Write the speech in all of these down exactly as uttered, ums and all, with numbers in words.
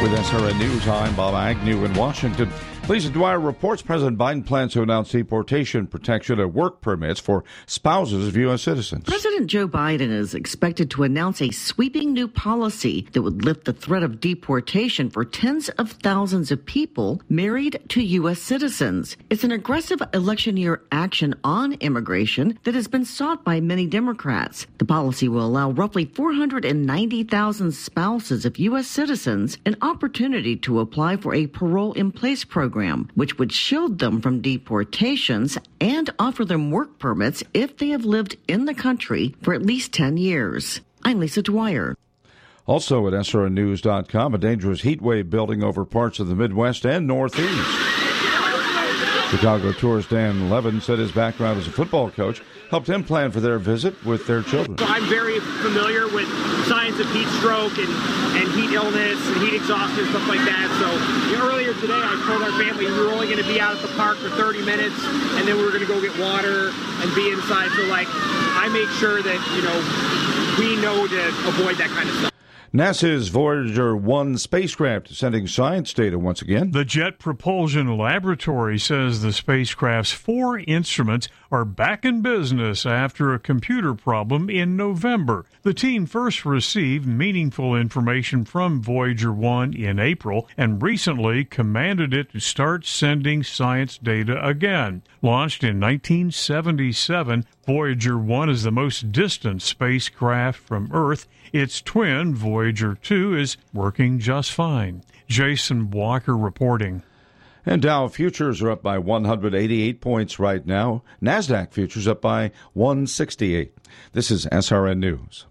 With S R N News, I'm Bob Agnew in Washington. Lisa Dwyer reports President Biden plans to announce deportation protection and work permits for spouses of U S citizens. President Joe Biden is expected to announce a sweeping new policy that would lift the threat of deportation for tens of thousands of people married to U S citizens. It's an aggressive election year action on immigration that has been sought by many Democrats. The policy will allow roughly four hundred ninety thousand spouses of U S citizens an opportunity to apply for a parole in place program, which would shield them from deportations and offer them work permits if they have lived in the country for at least ten years. I'm Lisa Dwyer. Also at S R N news dot com, a dangerous heat wave building over parts of the Midwest and Northeast. Chicago tourist Dan Levin said his background as a football coach helped him plan for their visit with their children. So I'm very familiar with signs of heat stroke and, and heat illness and heat exhaustion, stuff like that. So you know, earlier today I told our family we were only going to be out at the park for thirty minutes, and then we were going to go get water and be inside. So like I make sure that, you know, we know to avoid that kind of stuff. NASA's Voyager one spacecraft is sending science data once again. The Jet Propulsion Laboratory says the spacecraft's four instruments are back in business after a computer problem in November. The team first received meaningful information from Voyager one in April and recently commanded it to start sending science data again. Launched in nineteen seventy-seven, Voyager one is the most distant spacecraft from Earth. Its twin, Voyager two, is working just fine. Jason Walker reporting. And Dow futures are up by one hundred eighty-eight points right now. NASDAQ futures up by one hundred sixty-eight. This is S R N News.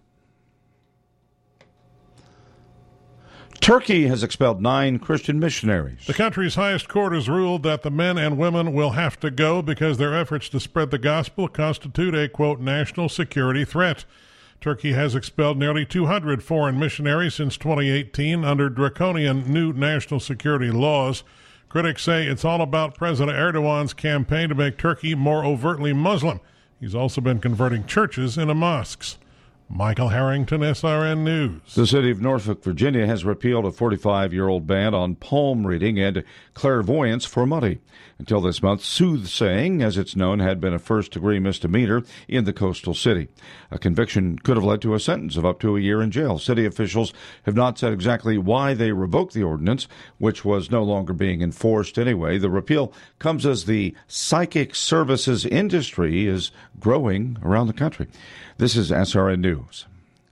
Turkey has expelled nine Christian missionaries. The country's highest court has ruled that the men and women will have to go because their efforts to spread the gospel constitute a, quote, national security threat. Turkey has expelled nearly two hundred foreign missionaries since twenty eighteen under draconian new national security laws. Critics say it's all about President Erdogan's campaign to make Turkey more overtly Muslim. He's also been converting churches into mosques. Michael Harrington, S R N News. The city of Norfolk, Virginia has repealed a forty-five-year-old ban on palm reading and clairvoyance for money. Until this month, soothsaying, as it's known, had been a first-degree misdemeanor in the coastal city. A conviction could have led to a sentence of up to a year in jail. City officials have not said exactly why they revoked the ordinance, which was no longer being enforced anyway. The repeal comes as the psychic services industry is growing around the country. This is S R N News.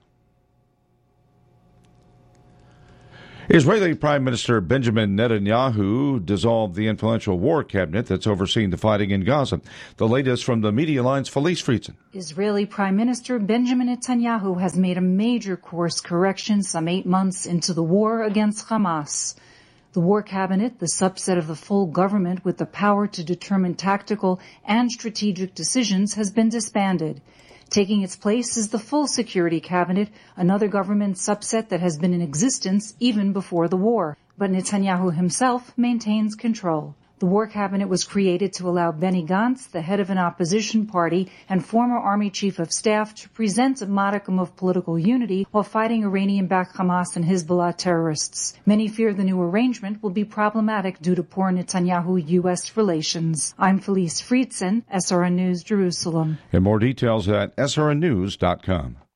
Israeli Prime Minister Benjamin Netanyahu dissolved the influential war cabinet that's overseeing the fighting in Gaza. The latest from the Media Alliance, Felice Friedson. Israeli Prime Minister Benjamin Netanyahu has made a major course correction some eight months into the war against Hamas. The war cabinet, the subset of the full government with the power to determine tactical and strategic decisions, has been disbanded. Taking its place is the full security cabinet, another government subset that has been in existence even before the war. But Netanyahu himself maintains control. The war cabinet was created to allow Benny Gantz, the head of an opposition party and former army chief of staff, to present a modicum of political unity while fighting Iranian-backed Hamas and Hezbollah terrorists. Many fear the new arrangement will be problematic due to poor Netanyahu-U S relations. I'm Felice Friedson, S R N News, Jerusalem. And more details at S R N news dot com.